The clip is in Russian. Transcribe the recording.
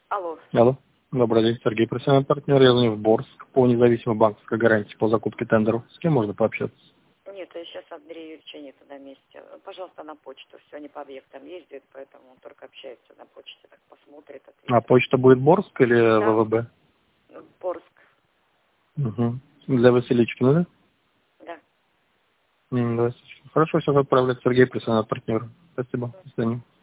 Алло. Алло. Добрый день, Сергей, профессиональный партнер. Я звоню в Борск по независимой банковской гарантии по закупке тендеров. С кем можно пообщаться? Нет, сейчас Андрея Юрьевича нету на месте. Пожалуйста, на почту. Все, они по объектам ездят, поэтому он только общается на почте, так посмотрит, ответит. А почта будет Борск или Да. ВВБ? Борск. Угу. Для Василичкина, да? Да. Да. Хорошо, все отправлять. Сергей, профессиональный партнер. Спасибо. До свидания.